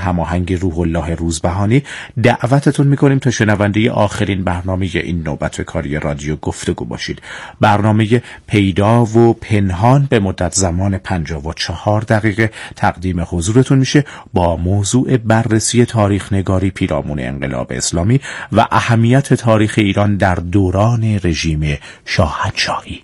هماهنگ روح الله روزبهانی دعوتتون میکنیم تا شنونده آخرین برنامه این نوبت کاری رادیو گفتگو باشید. برنامه پیدا و پنهان به مدت زمان 54 دقیقه تقدیم حضورتون میشه با موضوع بررسی تاریخ نگاری پیرامون انقلاب اسلامی و اهمیت تاریخ ایران در دوران رژیم شاهنشاهی.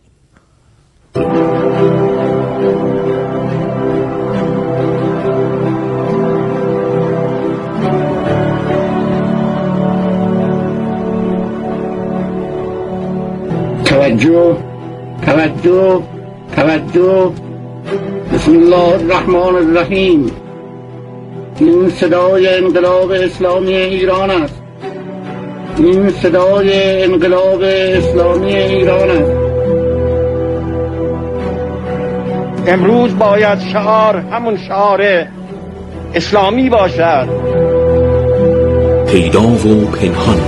توجه توجه توجه. بسم الله الرحمن الرحیم. این صدای انقلاب اسلامی ایران است. این صدای انقلاب اسلامی ایران است. امروز باید شعار همون شعار اسلامی باشد. پیدا و پنهان.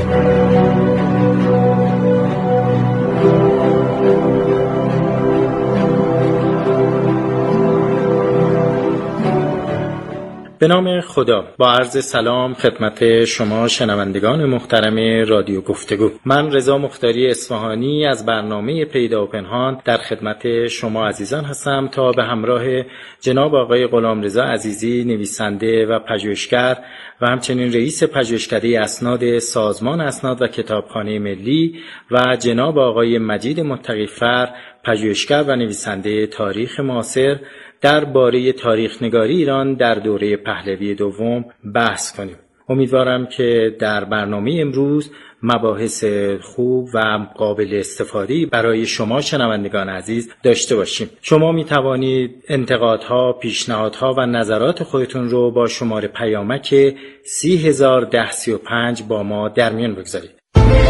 به نام خدا، با عرض سلام خدمت شما شنوندگان محترم رادیو گفتگو. من رضا مختاری اصفهانی از برنامه پیدا و پنهان در خدمت شما عزیزان هستم تا به همراه جناب آقای غلامرضا عزیزی، نویسنده و پژوهشگر و همچنین رئیس پژوهشکده اسناد سازمان اسناد و کتابخانه ملی و جناب آقای مجید متقی‌فر، پژوهشگر و نویسنده تاریخ معاصر، درباره تاریخ نگاری ایران در دوره پهلوی دوم بحث کنیم. امیدوارم که در برنامه امروز مباحث خوب و قابل استفاده برای شما شنوندگان عزیز داشته باشیم. شما می توانید انتقادها، پیشنهادها و نظرات خودتون رو با شماره پیامک 301035 با ما در میان بگذارید.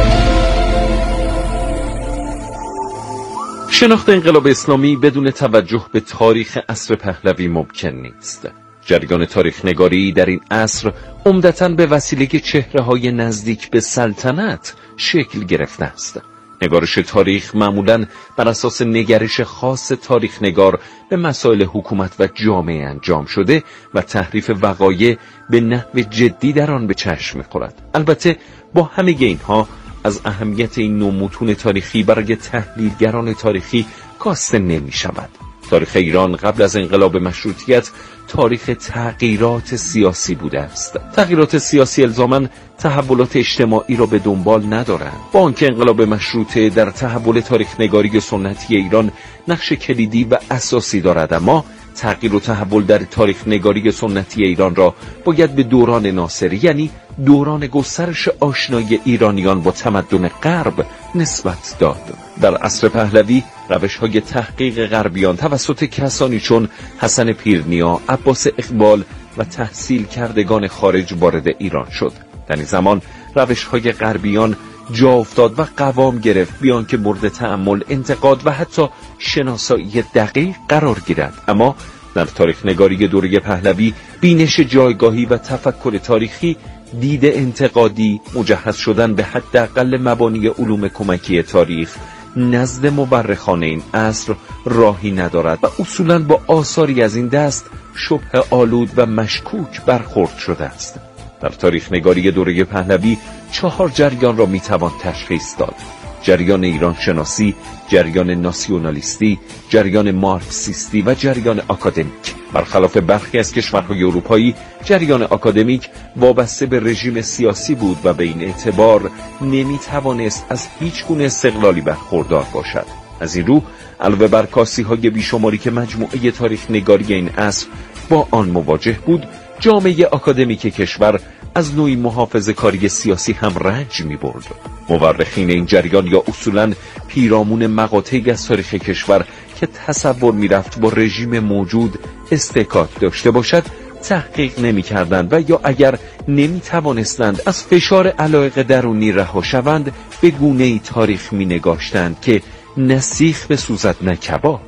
شناخت انقلاب اسلامی بدون توجه به تاریخ عصر پهلوی ممکن نیست. جریان تاریخ نگاری در این عصر عمدتاً به وسیله چهره‌های نزدیک به سلطنت شکل گرفته است. نگارش تاریخ معمولاً بر اساس نگرش خاص تاریخ نگار به مسائل حکومت و جامعه انجام شده و تحریف وقایع به نحو جدی در آن به چشم می‌خورد. البته با همه اینها از اهمیت این نوع متون تاریخی برای تحلیلگران تاریخی کاسته نمی شود. تاریخ ایران قبل از انقلاب مشروطیت تاریخ تغییرات سیاسی بوده است. تغییرات سیاسی الزاماً تحولات اجتماعی را به دنبال ندارند. با آنکه انقلاب مشروطه در تحول تاریخ نگاری سنتی ایران نقش کلیدی و اساسی دارد، اما تغییر و تحول در تاریخ نگاری سنتی ایران را باید به دوران ناصری، یعنی دوران گسترش آشنایی ایرانیان با تمدن غرب، نسبت داد. در عصر پهلوی روش‌های تحقیق غربیان توسط کسانی چون حسن پیرنیا، عباس اقبال و تحصیل کردگان خارج وارد ایران شد. در این زمان روش‌های غربیان جا افتاد و قوام گرفت بیان که مورد تأمل، انتقاد و حتی شناسایی دقیق قرار گیرد. اما در تاریخ نگاری دوره پهلوی بینش جایگاهی و تفکر تاریخی، دید انتقادی، مجهز شدن به حداقل مبانی علوم کمکی تاریخ نزد مورخان این عصر راهی ندارد و اصولاً با آثاری از این دست شبه آلود و مشکوک برخورد شده است. در تاریخ نگاری دوره پهلوی 4 جریان را میتوان تشخیص داد: جریان ایران شناسی، جریان ناسیونالیستی، جریان مارکسیستی و جریان آکادمیک. برخلاف برخی از کشورهای اروپایی، جریان آکادمیک وابسته به رژیم سیاسی بود و به این اعتبار نمیتوانست از هیچ گونه استقلالی برخوردار باشد. از این رو علاوه بر کاسی‌های بیشماری که مجموعه تاریخ نگاری این عصر با آن مواجه بود، جامعه آکادمیک کشور از نوعی محافظه‌کاری سیاسی هم رنج می‌برد. مورخین این جریان یا اصولاً پیرامون مقاطعی از تاریخ کشور که تصور می‌رفت با رژیم موجود استحکام داشته باشد تحقیق نمی‌کردند و یا اگر نمی‌توانستند از فشار علایق درونی رها شوند به گونه‌ای تاریخ می‌نگاشتند که نه سیخ بسوزد نه کباب.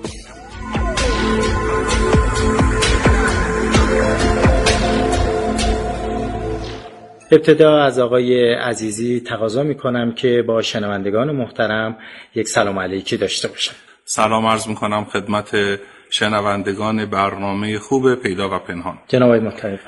ابتدا از آقای عزیزی تقاضا میکنم که با شنوندگان محترم یک سلام علیکی داشته باشم. سلام عرض میکنم خدمت شنوندگان برنامه خوب پیدا و پنهان. جناب آقای متقی‌فر.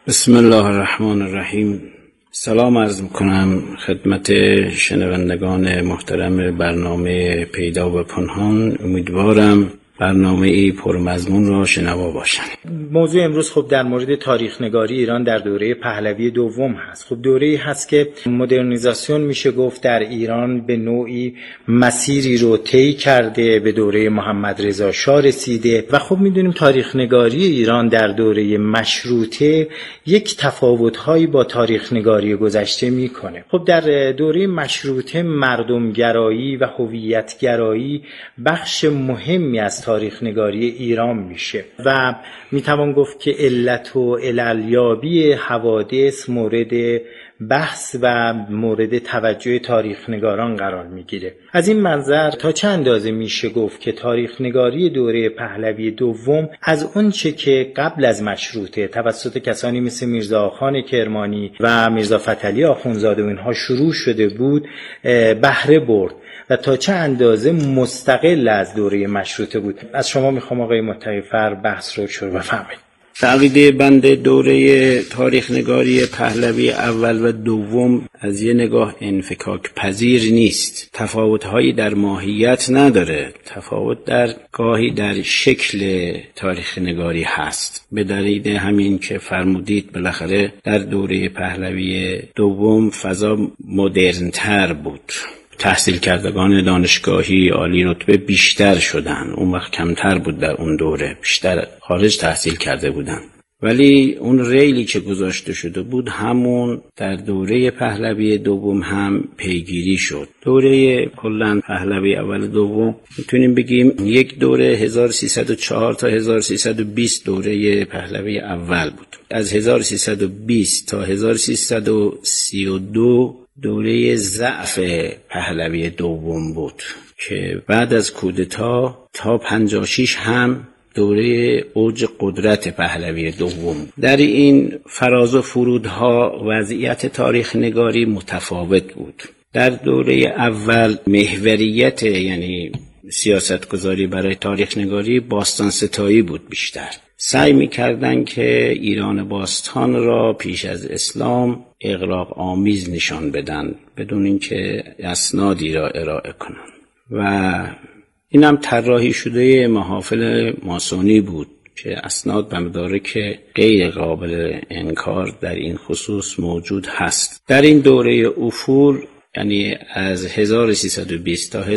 بسم الله الرحمن الرحیم. سلام عرض میکنم خدمت شنوندگان محترم برنامه پیدا و پنهان. امیدوارم برنامه پرمضمون را شنوا باشند. موضوع امروز خب در مورد تاریخ نگاری ایران در دوره پهلوی دوم هست. خب دوره‌ای هست که مدرنیزاسیون میشه گفت در ایران به نوعی مسیری رو طی کرده، به دوره محمد رضا شاه رسیده و خب میدونیم تاریخ نگاری ایران در دوره مشروطه یک تفاوت‌هایی با تاریخ نگاری گذشته میکنه. خب در دوره مشروطه مردمگرایی و هویت‌گرایی بخش مهمی از تاریخ نگاری ایران میشه و میتوان گفت که علت و عللیابی حوادث مورد بحث و مورد توجه تاریخ نگاران قرار میگیره. از این منظر تا چه اندازه میشه گفت که تاریخ نگاری دوره پهلوی دوم از اونچه که قبل از مشروطه توسط کسانی مثل میرزا آخان کرمانی و میرزا فتحعلی آخوندزاده و اینها شروع شده بود بهره برد و تا چه اندازه مستقل از دوره مشروطه بود. از شما میخوام آقای متقی‌فر بحث رو شروع بفرمایید. عقیده بنده دوره تاریخ نگاری پهلوی اول و دوم از یه نگاه انفکاک پذیر نیست. تفاوت‌هایی در ماهیت نداره، تفاوت در گاهی در شکل تاریخ نگاری هست. به دلیل همین که فرمودید بالاخره در دوره پهلوی دوم فضا مدرن‌تر بود. تحصیل کردگان دانشگاهی عالی رتبه بیشتر شدن، اون وقت کمتر بود در اون دوره، بیشتر خارج تحصیل کرده بودن. ولی اون ریلی که گذاشته شده بود همون در دوره پهلوی دوم هم پیگیری شد. دوره کلاً پهلوی اول دوم میتونیم بگیم یک دوره 1304 تا 1320 دوره پهلوی اول بود. از 1320 تا 1332 دوره ضعف پهلوی دوم بود که بعد از کودتا تا 56 هم دوره اوج قدرت پهلوی دوم. در این فراز و فرودها وضعیت تاریخ نگاری متفاوت بود. در دوره اول محوریت یعنی سیاستگذاری برای تاریخ نگاری باستان ستایی بود بیشتر. سعی می‌کردند که ایران باستان را پیش از اسلام اغراق آمیز نشان بدن بدون اینکه اسنادی را ارائه کنند و اینم طراحی شده محافل ماسونی بود که اسناد به مدارک غیر قابل انکار در این خصوص موجود هست. در این دوره افول یعنی از 1320 تا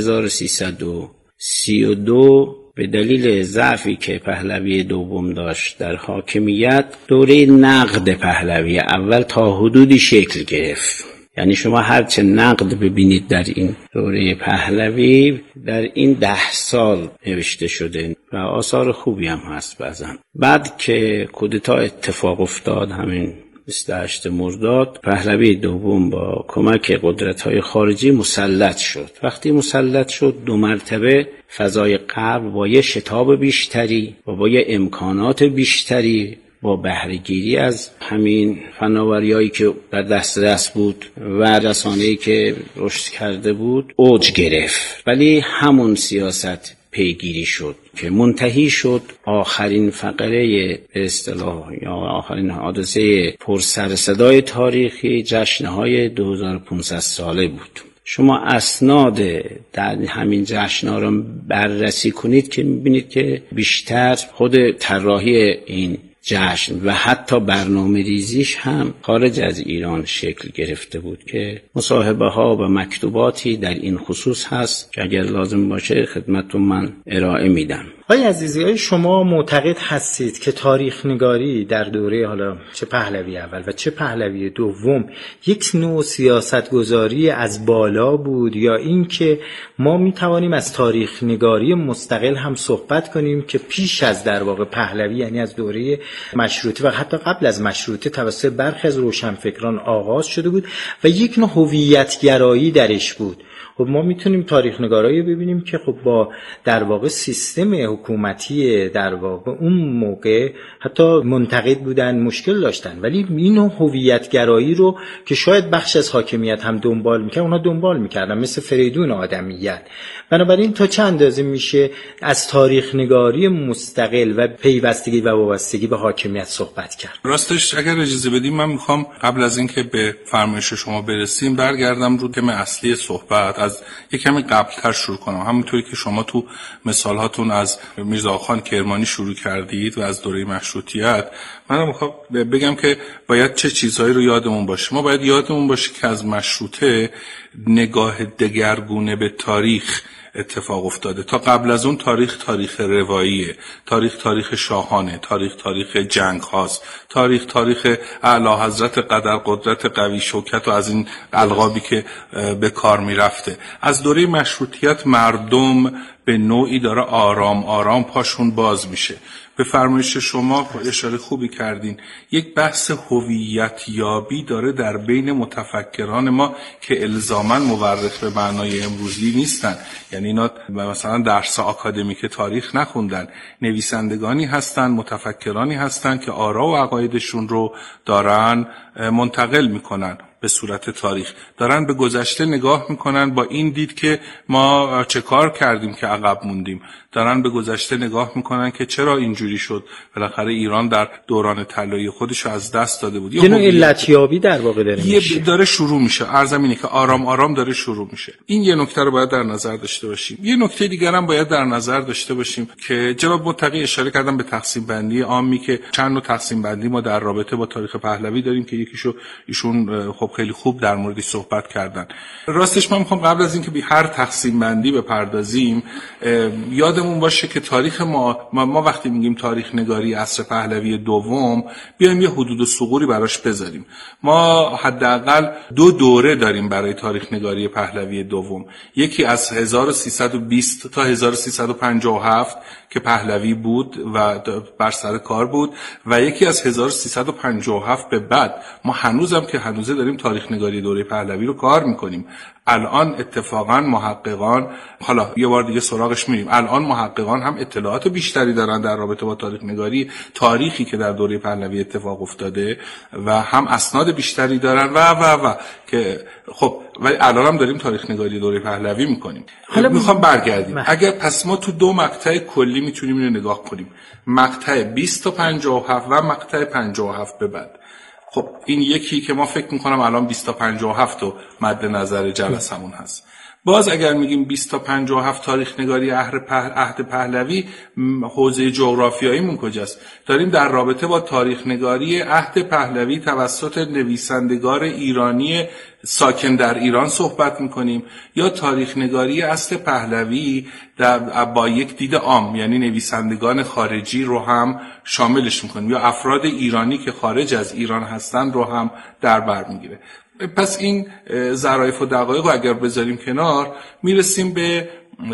1332 به دلیل ضعفی که پهلوی دوم داشت در حاکمیت، دوره نقد پهلوی اول تا حدودی شکل گرفت. یعنی شما هرچه نقد ببینید در این دوره پهلوی در این 10 سال نوشته شده و آثار خوبی هم هست بعضا. بعد که کودتا اتفاق افتاد همین 28 مرداد، پهلوی دوم با کمک قدرت‌های خارجی مسلط شد. وقتی مسلط شد 2 مرتبه فضای غرب با یه شتاب بیشتری و با یه امکانات بیشتری با بهره‌گیری از همین فناوری‌هایی که در دسترس بود و رسانه‌ای که رشد کرده بود اوج گرفت. ولی همون سیاست پیگیری شد که منتهی شد آخرین فقره به اصطلاح یا آخرین حادثه پر سر صدای تاریخی جشن‌های 2500 ساله بود. شما اسناد در همین جشن‌ها را بررسی کنید که می‌بینید که بیشتر خود طراحی این جشن و حتی برنامه ریزیش هم خارج از ایران شکل گرفته بود که مصاحبه ها و مکتوباتی در این خصوص هست که اگر لازم باشه خدمتتون من ارائه میدم. آقای عزیزی، شما معتقد هستید که تاریخ نگاری در دوره حالا چه پهلوی اول و چه پهلوی دوم یک نوع سیاست گذاری از بالا بود یا اینکه ما می توانیم از تاریخ نگاری مستقل هم صحبت کنیم که پیش از در واقع پهلوی یعنی از دوره مشروطه و حتی قبل از مشروطه توسط برخی از روشنفکران آغاز شده بود و یک نوع هویت گرایی درش بود؟ خب ما میتونیم تاریخ نگارایی ببینیم که خب با در واقع سیستم حکومتی در واقع اون موقع حتی منتقد بودن، مشکل داشتن، ولی این هویت‌گرایی رو که شاید بخش از حاکمیت هم دنبال میکرد، اونا دنبال میکردن، مثل فریدون آدمیت. بنابراین تا چند اندازه میشه از تاریخ نگاری مستقل و پیوستگی و وابستگی به حاکمیت صحبت کرد؟ راستش اگر اجازه بدیم من میخوام قبل از اینکه به فرمایش شما برسیم برگردم رو تم اصلی صحبت، از یک کمی قبلتر شروع کنم. همونطوری که شما تو مثالهاتون از میرزا آقاخان کرمانی شروع کردید و از دوره مشروطیت، من میخوام بگم که باید چه چیزهایی رو یادمون باشه. ما باید یادمون باشه که از مشروطه نگاه دگرگونه به تاریخ اتفاق افتاده. تا قبل از اون تاریخ رواییه، تاریخ شاهانه، تاریخ جنگ هاست، تاریخ اعلی حضرت قدرت قوی شوکت و از این القابی که به کار می رفته. از دوره مشروطیت مردم به نوعی داره آرام آرام پاشون باز میشه. به فرمایش شما اشاره خوبی کردین، یک بحث هویت یابی داره در بین متفکران ما که الزاماً مورخ به معنای امروزی نیستن، یعنی اینا مثلا درس آکادمیک تاریخ نخوندن، نویسندگانی هستن، متفکرانی هستن که آرا و عقایدشون رو دارن منتقل میکنن به صورت تاریخ، دارن به گذشته نگاه میکنن با این دید که ما چه کار کردیم که عقب موندیم، دارن به گذشته نگاه میکنن که چرا اینجوری شد، بالاخره ایران در دوران طلایی خودش رو از دست داده بود. یه نوع علتیابی در واقع داره شروع میشه. عرضم اینه که آرام آرام داره شروع میشه. این یه نکته رو باید در نظر داشته باشیم. یه نکته دیگر هم باید در نظر داشته باشیم که جناب متقی اشاره کردن به تقسیم بندی عامی که چند نوع تقسیم بندی ما در رابطه با تاریخ پهلوی داریم که یکیشو ایشون خب خیلی خوب در موردش صحبت کردن. راستش من میخوام قبل از اینکه به هر تقسیم بندی بپردازیم یادمون باشه که تاریخ ما وقتی میگیم تاریخ نگاری عصر پهلوی دوم، بیایم یه حدود و ثغوری براش بذاریم. ما حداقل 2 دوره داریم برای تاریخ نگاری پهلوی دوم. یکی از 1320 تا 1357 که پهلوی بود و بر سر کار بود، و یکی از 1357 به بعد. ما هنوزم که هنوزه داریم تاریخ نگاری دوره پهلوی رو کار میکنیم. الان اتفاقا محققان، حالا یه بار دیگه سراغش میریم، الان محققان هم اطلاعات بیشتری دارن در رابطه با تاریخ نگاری تاریخی که در دوره پهلوی اتفاق افتاده و هم اسناد بیشتری دارن و که خب ولی الان هم داریم تاریخ نگاری دوره پهلوی میکنیم. حالا میخوام برگردیم. اگر پس ما تو 2 مقطع کلی میتونیم اینو نگاه کنیم، مقطع 20 تا 57 و مقطع 57 به بعد. خب این یکی که ما فکر میکنم الان 20 تا 57 رو مد نظر جلسمون هست. باز اگر میگیم 20 تا 57 تاریخ نگاری عهد پهلوی، حوزه جغرافیاییمون کجاست؟ داریم در رابطه با تاریخ نگاری عهد پهلوی توسط نویسندگان ایرانی ساکن در ایران صحبت میکنیم، یا تاریخ نگاری عصر پهلوی با یک دید عام، یعنی نویسندگان خارجی رو هم شاملش میکنیم، یا افراد ایرانی که خارج از ایران هستن رو هم در بر میگیره. پس این ظرافت و دقایق رو اگر بذاریم کنار، میرسیم به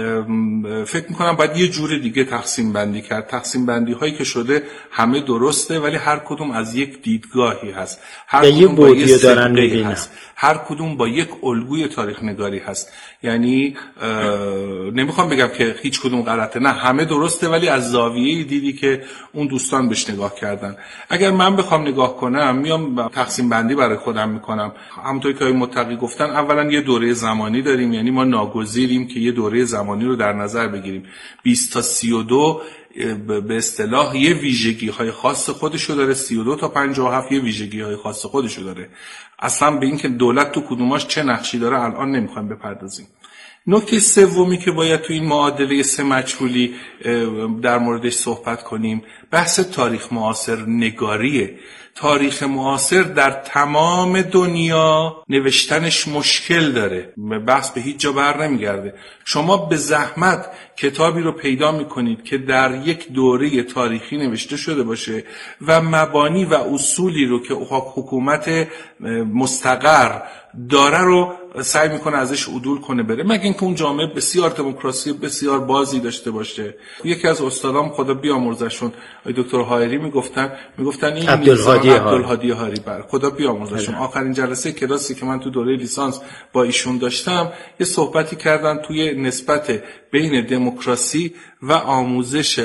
فکر میکنم باید یه جور دیگه تقسیم بندی کرد. تقسیم بندی هایی که شده همه درسته، ولی هر کدوم از یک دیدگاهی هست، هر کدوم با یه سابقه‌ای هست، هر کدوم با یک الگوی تاریخ نگاری هست. یعنی نمیخوام بگم که هیچ کدوم غلطه، نه همه درسته، ولی از زاویه دیدی که اون دوستان بهش نگاه کردن. اگر من بخوام نگاه کنم، میام تقسیم بندی برای خودم میکنم. همونطوری که متقی گفتن، اولا یه دوره زمانی داریم، یعنی ما ناگزیریم که یه دوره زمانی رو در نظر بگیریم. 20 تا 32 به اصطلاح یه ویژگی‌های خاص خودشو داره، 32 تا 57 یه ویژگی‌های خاص خودشو داره. اصلا به این که دولت تو کدوماش چه نقشی داره الان نمیخوایم بپردازیم. نکته سومی که باید تو این معادله 3 مجهولی در موردش صحبت کنیم، بحث تاریخ معاصر نگاریه. تاریخ معاصر در تمام دنیا نوشتنش مشکل داره، بحث به هیچ جا بر نمیگرده. شما به زحمت کتابی رو پیدا میکنید که در یک دوره تاریخی نوشته شده باشه و مبانی و اصولی رو که حکومت مستقر داره رو سعی میکنه ازش عدول کنه بره، مگه اینکه اون جامعه بسیار دموکراسی بسیار بازی داشته باشه. یکی از استادام خدا بیامرزشون دکتر هایری میگفتن این عبدالهادی هاری بر خدا بیامرزشون، آخرین جلسه کلاسی که من تو دوره لیسانس با ایشون داشتم یه صحبتی کردن توی نسبت بین دموکراسی و آموزش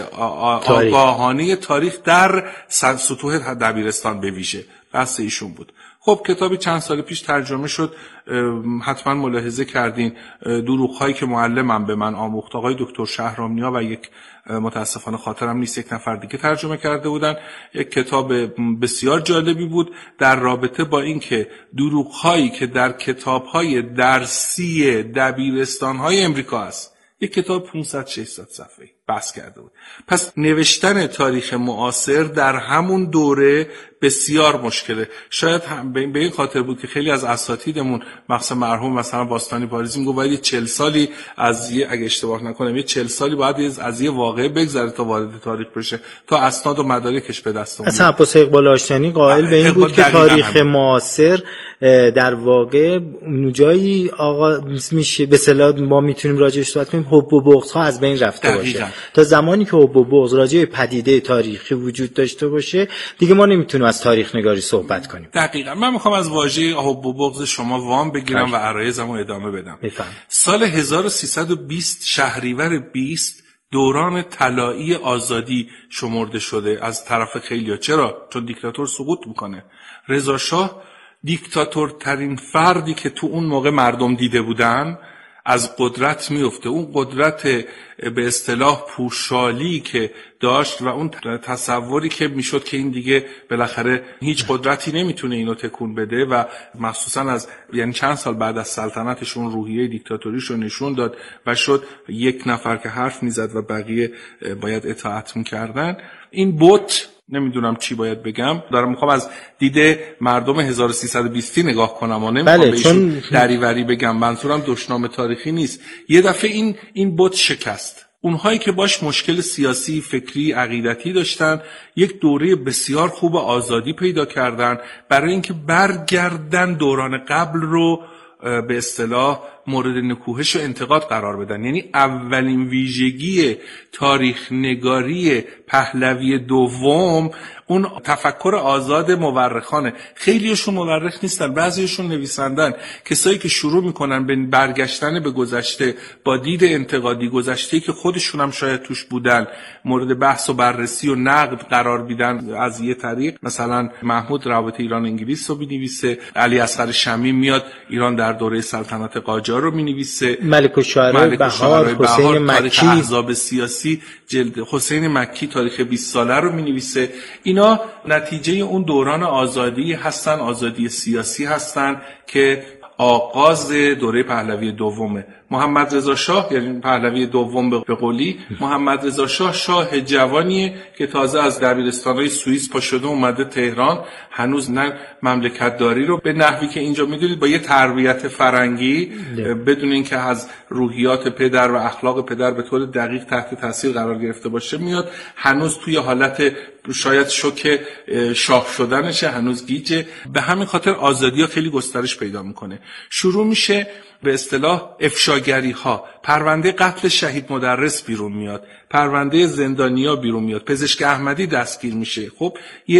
آگاهانه تاریخ در سطوح دبیرستان به ویژه، بحث ایشون بود. خب کتابی چند سال پیش ترجمه شد، حتما ملاحظه کردین، دروغ‌هایی که معلمم به من آموخت، آقای دکتر شهرامنیا و یک متاسفانه خاطرم نیست یک نفر دیگه ترجمه کرده بودن. یک کتاب بسیار جالبی بود در رابطه با اینکه دروغ‌هایی که در کتاب‌های درسی دبیرستان‌های امریکا هست، یک کتاب 500-600 صفحه‌ای بحث کرده بود. پس نوشتن تاریخ معاصر در همون دوره بسیار مشکله. شاید به این خاطر بود که خیلی از اساتیدمون مثلا مرحوم مثلا باستانی پاریزی میگه باید 40 سالی از اگه اشتباه نکنم 40 سالی باید از یه واقعه بگذره تا وارد تاریخ بشه تا اسناد و مدارکش به دست اومد. اصلا عباس اقبال آشتیانی قائل به این بود که تاریخ معاصر در واقع جایی آقا میشه به اصطلاح ما میتونیم راجعش صحبت کنیم حب و بغض ها از بین رفته باشه. تا زمانی که حب و بغض راجع به پدیده تاریخی وجود داشته باشه دیگه ما نمیتونیم از تاریخ نگاری صحبت کنیم. دقیقاً. من میخوام از واژه حب و بغض شما وام بگیرم و عرایضمو ادامه بدم. سال 1320 شهریور 20 دوران طلایی آزادی شمرده شده از طرف خیلی‌ها. چرا؟ چون دیکتاتور سقوط میکنه. رضا شاه دیکتاتورترین فردی که تو اون موقع مردم دیده بودن از قدرت میفته. اون قدرت به اصطلاح پوشالی که داشت و اون تصوری که میشد که این دیگه بالاخره هیچ قدرتی نمیتونه اینو تکون بده و مخصوصا از یعنی چند سال بعد از سلطنتشون روحیه دیکتاتوریشو نشون داد و شد یک نفر که حرف میزد و بقیه باید اطاعت میکردن. این بت نمیدونم چی باید بگم، دارم میخوام از دیده مردم 1320 نگاه کنم و نمیخوام بهشون دریوری بگم، منظورم دشنام تاریخی نیست. یه دفعه این بت شکست. اونهایی که باش مشکل سیاسی، فکری، عقیدتی داشتن یک دوره بسیار خوب آزادی پیدا کردن برای اینکه برگردن دوران قبل رو به اصطلاح مورد نکوهش و انتقاد قرار بدن. یعنی اولین ویژگی تاریخ نگاری پهلوی دوم اون تفکر آزاد مورخانه. خیلیشون مورخ نیستن، بعضیشون نویسندن، کسایی که شروع میکنن به برگشتن به گذشته با دید انتقادی، گذشته‌ای که خودشون هم شاید توش بودن، مورد بحث و بررسی و نقد قرار میدن از یه طریق. مثلا محمود روابط ایران انگلیس رو بنویسه، علی اصغر شمیم میاد ایران در دوره سلطنت قاجار رو مینویسه، ملک الشعراء بهار، حسین مکی احزاب سیاسی، جلد حسین مکی تاریخ 20 ساله رو مینویسه. اینا نتیجه اون دوران آزادی هستن، آزادی سیاسی هستن که آغاز دوره پهلوی دومه. محمد رضا شاه یعنی پهلوی دوم به قولی، محمد رضا شاه جوانیه که تازه از دبیرستان‌های سوئیس پا شده اومده تهران، هنوز نه مملکت داری رو به نحوی که اینجا میدونید با یه تربیت فرنگی بدون اینکه از روحیات پدر و اخلاق پدر به طور دقیق تحت تاثیر قرار گرفته باشه میاد، هنوز توی حالت شاید شوک شاه شدنشه، هنوز گیجه. به همین خاطر آزادی‌ها خیلی گسترش پیدا میکنه. شروع میشه به اصطلاح افشاگری ها، پرونده قتل شهید مدرس بیرون میاد، پرونده زندانیا بیرون میاد، پزشک احمدی دستگیر میشه. خب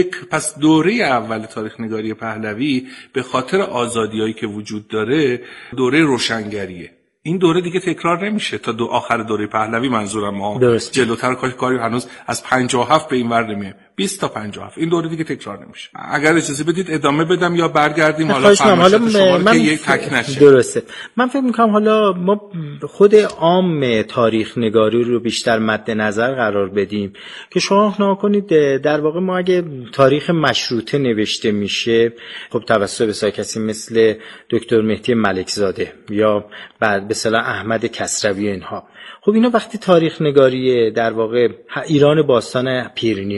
پس دوره اول تاریخ نگاری پهلوی به خاطر آزادیایی که وجود داره دوره روشنگریه. این دوره دیگه تکرار نمیشه تا آخر دوره پهلوی، منظورم ما جلوتر کاری هنوز از 57 به این ور نمیه، 20 تا 57 این دوره دیگه تکرار نمیشه. اگر اجازه بدید ادامه بدم یا برگردیم حالا فرمایشات شما که یک تک نشه. درسته. من فکر می‌کنم حالا ما خود عام تاریخ نگاری رو بیشتر مد نظر قرار بدیم که شما نکنید در واقع ما اگه تاریخ مشروطه نوشته میشه خب توسط بسیار کسی مثل دکتر مهدی ملکزاده یا بعد به اصطلاح احمد کسروی اینها، خب اینا وقتی تاریخ نگاری در واقع ایران باستان پیرینیا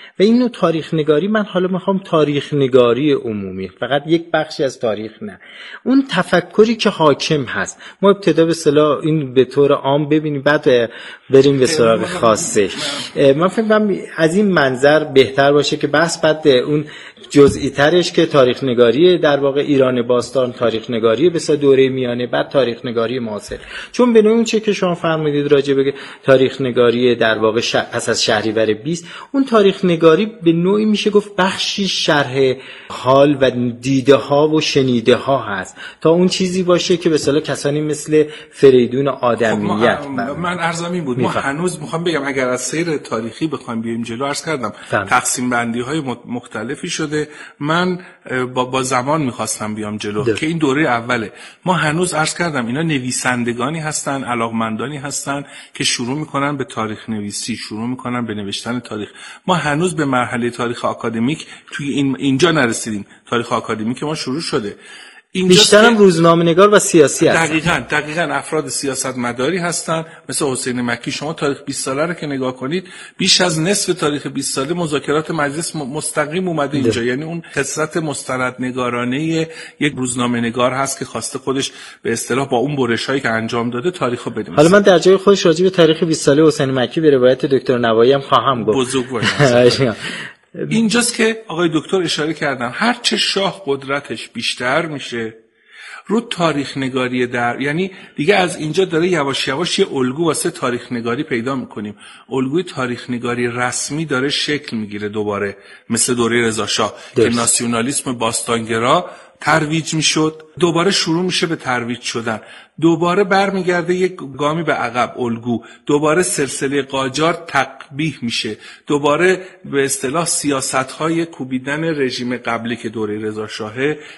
و این نوع تاریخ نگاری، من حالا میخوام تاریخ نگاری عمومی، فقط یک بخشی از تاریخ نه، اون تفکری که حاکم هست، ما ابتدا به اصطلاح این به طور عام ببینیم بعد بریم به سراغ خاصش. من فکر کنم از این منظر بهتر باشه که بحث بعد اون جزئی ترش که تاریخ نگاری در واقع ایران باستان، تاریخ نگاری به اصطلاح دوره میانه، بعد تاریخ نگاری معاصر. چون به نوع اون چه که شما فرمودید راجع به تاریخ نگاری در واقع پس از شهریور 20، اون تاریخ نگاری به نوعی میشه گفت بخشی شرح حال و دیده ها و شنیده ها هست تا اون چیزی باشه که به اصطلاح کسانی مثل فریدون آدمیت. من عرضم این بود، ما هنوز میخوام بگم اگر از سیر تاریخی بخوایم بیایم جلو، عرض کردم تقسیم بندی های مختلفی شده. من با زمان میخواستم بیام جلو که این دوره اوله. ما هنوز عرض کردم اینا نویسندگانی هستن، علاقمندانی هستن که شروع میکنن به تاریخ نویسی، شروع میکنن به نوشتن تاریخ. ما هنوز به مرحله تاریخ آکادمیک توی اینجا نرسیدیم. تاریخ آکادمیک ما شروع شده، بیشترم روزنامه‌نگار و سیاسی هستن. دقیقاً افراد سیاستمداری هستن مثل حسین مکی. شما تاریخ 20 ساله رو که نگاه کنید، بیش از نصف تاریخ 20 ساله مذاکرات مجلس مستقیم اومده اینجا. یعنی اون خصلت مستندنگارانه یک روزنامه‌نگار هست که خواسته خودش به اصطلاح با اون برشایی که انجام داده تاریخو بنویسه. حالا من در جای خودش راجع به تاریخ 20 ساله حسین مکی به روایت دکتر نوایی هم خواهم گفت. بزرگوار اینجاست که آقای دکتر اشاره کردن، هر چه شاه قدرتش بیشتر میشه رو تاریخ نگاری یعنی دیگه از اینجا داره یواش یواش یه الگو واسه تاریخ نگاری پیدا میکنیم. الگوی تاریخ نگاری رسمی داره شکل میگیره دوباره، مثل دوره رضا شاه که ناسیونالیسم باستانگرا ترویج میشد، دوباره شروع میشه به ترویج شدن، دوباره برمیگرده یک گامی به عقب الگو، دوباره سلسله قاجار تقبیح میشه، دوباره به اصطلاح سیاست‌های کوبیدن رژیم قبلی که دوره رضا شاه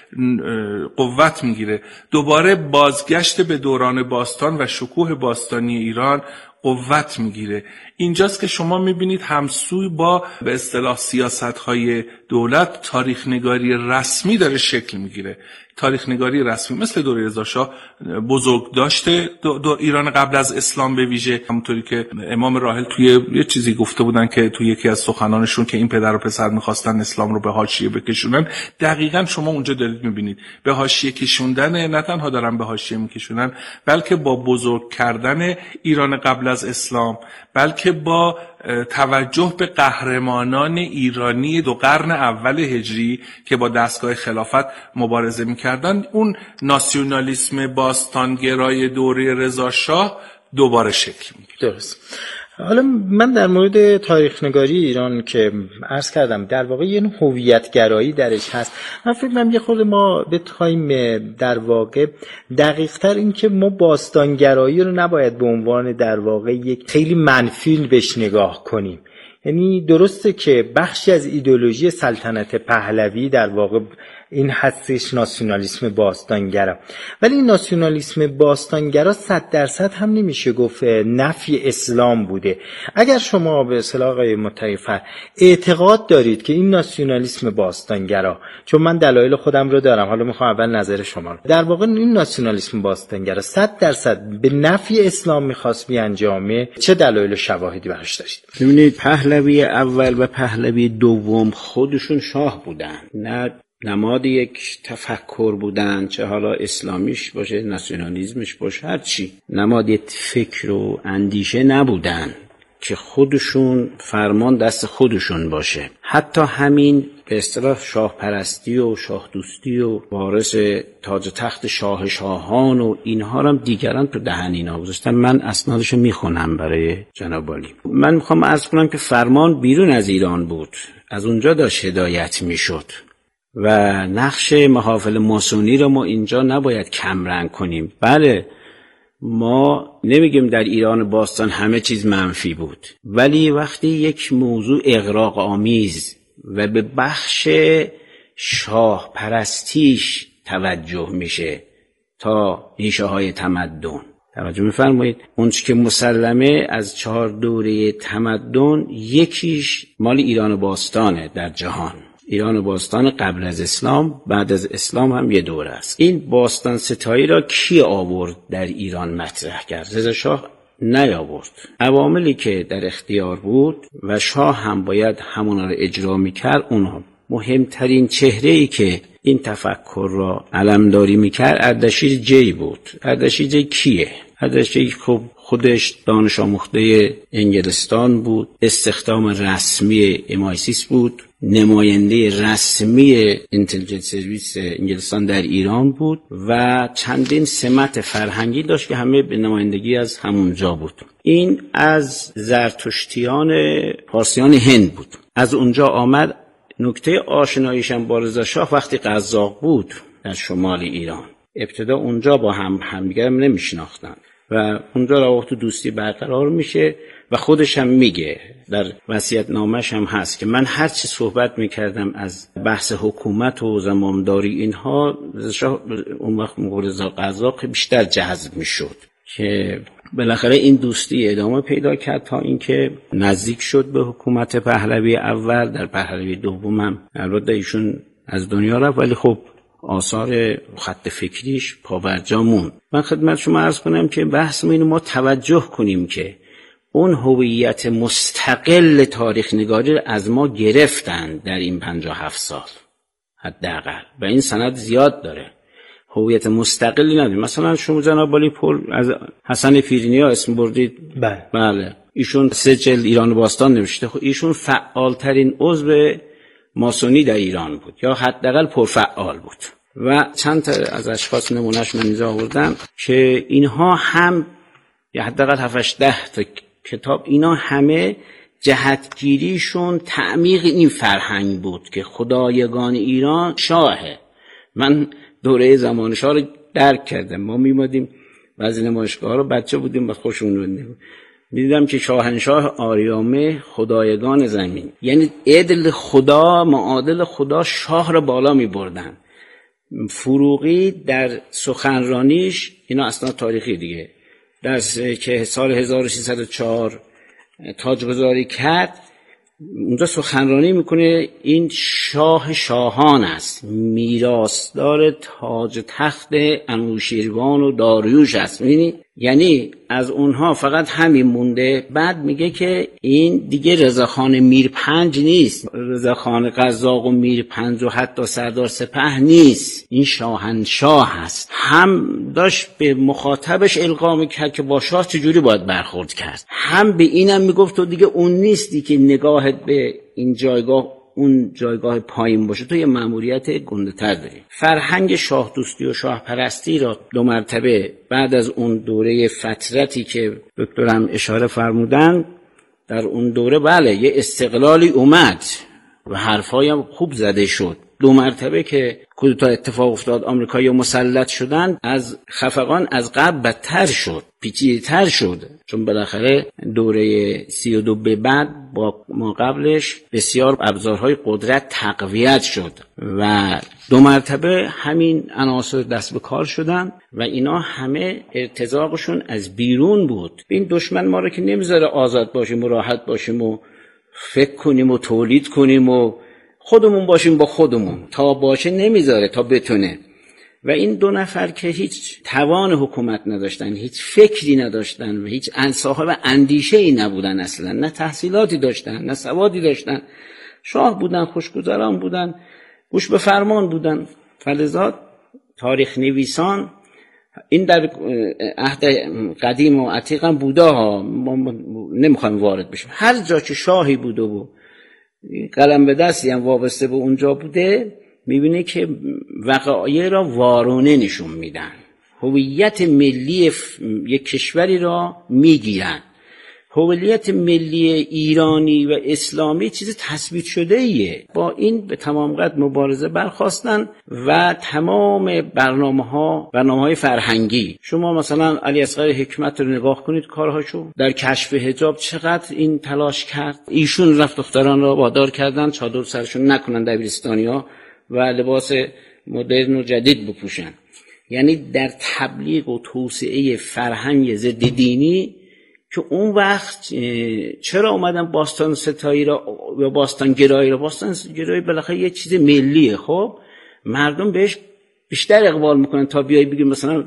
قوت میگیره، دوباره بازگشت به دوران باستان و شکوه باستانی ایران قوت میگیره. اینجاست که شما میبینید همسوی با به اصطلاح سیاست‌های دولت تاریخ نگاری رسمی داره شکل میگیره. تاریخ نگاری رسمی مثل دوره رضا شاه بزرگ داشته ایران قبل از اسلام به ویژه، همونطوری که امام راحل توی یه چیزی گفته بودن که توی یکی از سخنانشون که این پدر و پسر میخواستن اسلام رو به حاشیه بکشونن، دقیقاً شما اونجا دارید میبینید به حاشیه کشوندن، نه تنها دارن به حاشیه میکشونن بلکه با بزرگ کردن ایران قبل از اسلام، بلکه با توجه به قهرمانان ایرانی دو قرن اول هجری که با دستگاه خلافت مبارزه میکردن، اون ناسیونالیسم باستانگرای دوره رضا شاه دوباره شکل میگیره. درست. حالا من در مورد تاریخ نگاری ایران که عرض کردم در واقع یه هویت گرایی درش هست، من فکر کنم یه خورده ما بخوایم در واقع دقیق تر این که ما باستانگرایی رو نباید به عنوان در واقع یک خیلی منفی بهش نگاه کنیم. یعنی درسته که بخشی از ایدئولوژی سلطنت پهلوی در واقع این هستش ناسیونالیسم باستانگرا، ولی این ناسیونالیسم باستانگرا 100% هم نمیشه گفت نفی اسلام بوده. اگر شما به اصطلاح آقای متقی‌فر اعتقاد دارید که این ناسیونالیسم باستانگرا، چون من دلایل خودم رو دارم، حالا میخوام اول نظر شما رو، در واقع این ناسیونالیسم باستانگرا 100% به نفی اسلام میخواست بیانجامه، چه دلایل و شواهدی براش دارید؟ ببینید پهلوی اول و پهلوی دوم خودشون شاه بودن، نه نماد یک تفکر بودن، چه حالا اسلامیش باشه ناسیونالیسمش باشه هر چی، نماد فکر و اندیشه نبودن که خودشون فرمان دست خودشون باشه. حتی همین به اصطلاح شاه پرستی و شاه دوستی و وارث تاج تخت شاه شاهان و اینها رو هم دیگران تو دهن اینا گذاشتن. من اسنادشو میخونم برای جناب عالی. من میخوام عرض کنم که فرمان بیرون از ایران بود، از اونجا داشت هدایت میشد و نقش محافل ماسونی رو ما اینجا نباید کمرنگ کنیم. بله ما نمیگیم در ایران باستان همه چیز منفی بود، ولی وقتی یک موضوع اغراق آمیز و به بخش شاه پرستیش توجه میشه تا ریشه های تمدن، توجه میفرمایید، اون چی که مسلمه از 4 دوره تمدن یکیش مال ایران باستانه در جهان. ایران باستان قبل از اسلام، بعد از اسلام هم یه دوره است. این باستان ستایی را کی آورد در ایران مطرح کرد؟ رضا شاه نیاورد. عواملی که در اختیار بود و شاه هم باید همونا رو اجرا میکرد، اونها مهمترین چهره‌ای که این تفکر را علمداری میکرد اردشیر جی بود. اردشیر جی کیه؟ اردشیر خب خودش دانش آموخته انگلستان بود، استخدام رسمی MI6 بود، نماینده رسمی اینتلیجنس سرویس انگلستان در ایران بود و چندین سمت فرهنگی داشت که همه به نمایندگی از همونجا بود. این از زرتشتیان پارسیان هند بود. از اونجا آمد. نکته آشناییشم با رضا شاه وقتی قزاق بود در شمال ایران. ابتدا اونجا با همدیگر نمیشناختن و اونجا روابط دوستی برقرار میشه و خودش هم میگه در وصیت‌نامه‌ش هم هست که من هر چی صحبت میکردم از بحث حکومت و زمامداری اینها، شاه اون وقت رضا قزاق بیشتر جذب میشد که بالاخره این دوستی ادامه پیدا کرد تا اینکه نزدیک شد به حکومت پهلوی اول. در پهلوی دوم هم البته ایشون از دنیا رفت ولی خب آثار خط فکریش پابرجا موند. من خدمت شما عرض کنم که بحث اینو ما توجه کنیم که اون هویت مستقل تاریخ نگاری از ما گرفتن در این 57 سال حداقل و این سند زیاد داره. هویت مستقلی نداریم. مثلا شما جناب والی پل از حسن پیرینیا اسم بردید. بله. ایشون 3 جلد ایران باستان نوشته. خب ایشون فعالترین عضو ماسونی در ایران بود یا حداقل پرفعال بود و چند تا از اشخاص نمونهش من اینجا آوردم که اینها هم یا حداقل 7-10 تا کتاب، اینا همه جهتگیریشون تعمیق این فرهنگ بود که خدایگان ایران شاهه. من دوره زمان شاه رو درک کردم. ما میمادیم بعضی نمایشگاه رو، بچه بودیم و خوشمون بود، میدیدم که شاهنشاه آریامه خدایگان زمین، یعنی عدل خدا معادل خدا شاه رو بالا می بردن. فروغی در سخنرانیش، اینا اصلا تاریخی دیگه، در که سال 1604 تاجگذاری کرد، اونجا سخنرانی میکنه این شاه شاهان است، میراثدار تاج تخت انوشیروان و داریوش است. یعنی از اونها فقط همین مونده. بعد میگه که این دیگه رضاخان میرپنج نیست، رضاخان قزاق و میرپنج و حتی سردار سپه نیست، این شاهنشاه هست. هم داشت به مخاطبش القا میکرد که با شاه چجوری باید برخورد کرد، هم به اینم میگفت تو دیگه اون نیستی که نگاهت به این جایگاه اون جایگاه پایین باشه، تو یه مأموریت گنده‌تر داری. فرهنگ شاه دوستی و شاه پرستی را 2 مرتبه بعد از اون دوره فترتی که دکترم اشاره فرمودن، در اون دوره بله یه استقلالی اومد و حرفایی هم خوب زده شد. 2 مرتبه که کودتا اتفاق افتاد، آمریکایی‌ها مسلط شدن، از خفقان از قبل بدتر شد، پیچیده‌تر شد، چون بالاخره دوره 32 به بعد با ما قبلش بسیار ابزارهای قدرت تقویت شد و 2 مرتبه همین عناصر دست به کار شدن و اینا همه ارتزاقشون از بیرون بود. این دشمن ما رو که نمیذاره آزاد باشیم و راحت باشیم و فکر کنیم و تولید کنیم و خودمون باشیم با خودمون، تا باشه نمیذاره، تا بتونه. و این 2 نفر که هیچ توان حکومت نداشتن، هیچ فکری نداشتن و هیچ صاحب اندیشه‌ای نبودن، اصلا نه تحصیلاتی داشتن نه سوادی داشتن، شاه بودن، خوشگذران بودن، گوش به فرمان بودن. فلذا تاریخ نویسان این در عهد قدیم و عتیق هم بوده ها، ما نمیخوایم وارد بشیم. هر جا که شاهی بوده و قلم به دستی هم وابسته به اونجا بوده، میبینه که وقایع را وارونه نشون میدن، هویت ملی یک کشوری را میگیرن. هویت ملی ایرانی و اسلامی چیز تثبیت شده ایه. با این به تمام قد مبارزه برخواستن و تمام برنامه‌های فرهنگی، شما مثلا علی اصغر حکمت رو نگاه کنید، کارهاشو در کشف حجاب چقدر این تلاش کرد. ایشون رفت دختران را وادار کردن چادر سرشون نکنن دبیرستانی‌ها و لباس مدرن و جدید بپوشن. یعنی در تبلیغ و توسعه فرهنگ ضد دینی که اون وقت چرا اومدن باستان ستایی را یا باستان گرایی را، باستان گرایی بالاخره یه چیز ملیه، خب مردم بهش بیشتر اقبال میکنن تا بیای بگیم مثلا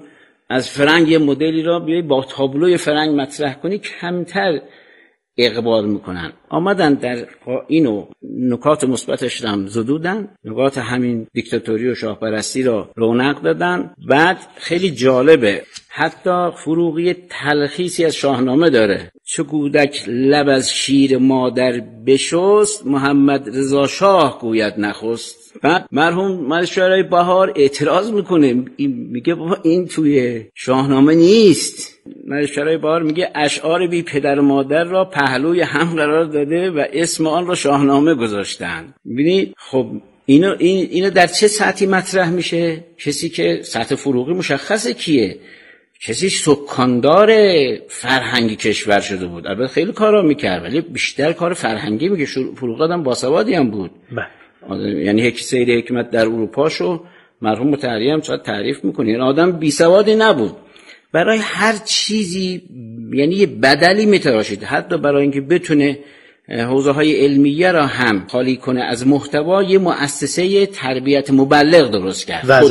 از فرنگ یه مدلی را بیای با تابلوی فرنگ مطرح کنی کمتر اقبال میکنن. آمدن در اینو نکات مثبتش هم زدودن، نکات همین دیکتاتوری و شاهپرستی را رونق دادن. بعد خیلی جالبه، حتی فروغی تلخیصی از شاهنامه داره. چو کودک لب از شیر مادر بشست، محمد رضا شاه گوید نخست. بعد مرحوم ملک شعرهای بهار اعتراض میکنه، میگه بابا این توی شاهنامه نیست. ملک شعرهای بهار میگه اشعار بی پدر و مادر را پهلوی هم قرار داده و اسم آن را شاهنامه گذاشتن. ببینید خب اینو در چه سطحی مطرح میشه؟ کسی که سطح فروغی مشخصه کیه، کسی سکاندار فرهنگی کشور شده بود. البته خیلی کارا میکرد ولی بیشتر کار فرهنگی میگه. فروغ آدم باسوادی هم بود، یعنی یک سیر حکمت در اروپاشو مرحوم مطهری هم شاید تعریف میکنه. یعنی آدم بی سوادی نبود، برای هر چیزی یعنی یه بدلی میتراشید، حتی برای اینکه بتونه حوزه های علمیه را هم خالی کنه از محتوا، یه مؤسسه تربیت مبلغ درست کرد.